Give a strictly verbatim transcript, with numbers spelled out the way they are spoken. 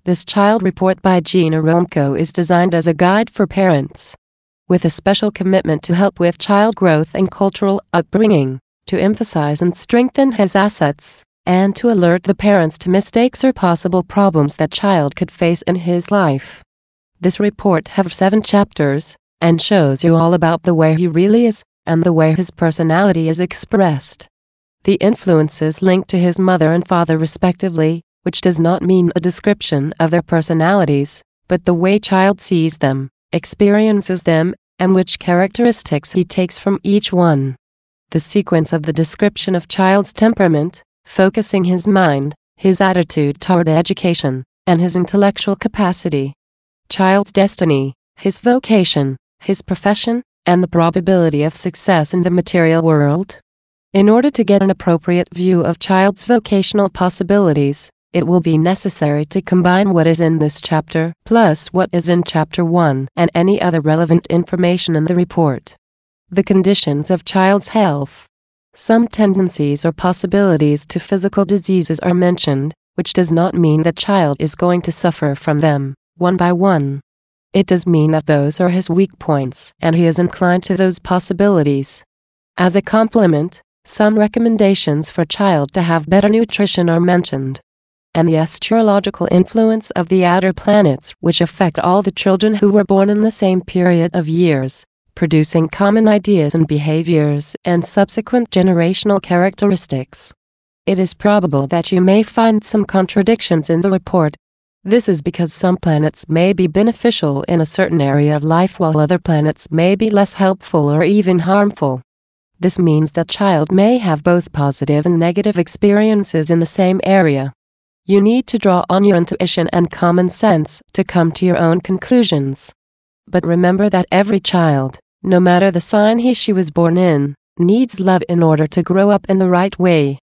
This child report by Gina Romko is designed as a guide for parents, with a special commitment to help with child growth and cultural upbringing, to emphasize and strengthen his assets, and to alert the parents to mistakes or possible problems that child could face in his life. This report has seven chapters, and shows you all about the way he really is, and the way his personality is expressed. The influences linked to his mother and father respectively, which does not mean a description of their personalities, but the way child sees them, experiences them, and which characteristics he takes from each one. The sequence of the description of child's temperament, focusing his mind, his attitude toward education, and his intellectual capacity. Child's destiny, his vocation, his profession, and the probability of success in the material world. In order to get an appropriate view of child's vocational possibilities, it will be necessary to combine what is in this chapter plus what is in chapter one and any other relevant information in the report. The conditions of child's health. Some tendencies or possibilities to physical diseases are mentioned, which does not mean that child is going to suffer from them, one by one. It does mean that those are his weak points and he is inclined to those possibilities. As a complement, some recommendations for child to have better nutrition are mentioned, and the astrological influence of the outer planets which affect all the children who were born in the same period of years, producing common ideas and behaviors and subsequent generational characteristics. It is probable that you may find some contradictions in the report. This is because some planets may be beneficial in a certain area of life while other planets may be less helpful or even harmful. This means that child may have both positive and negative experiences in the same area. You need to draw on your intuition and common sense to come to your own conclusions. But remember that every child, no matter the sign he she was born in, needs love in order to grow up in the right way.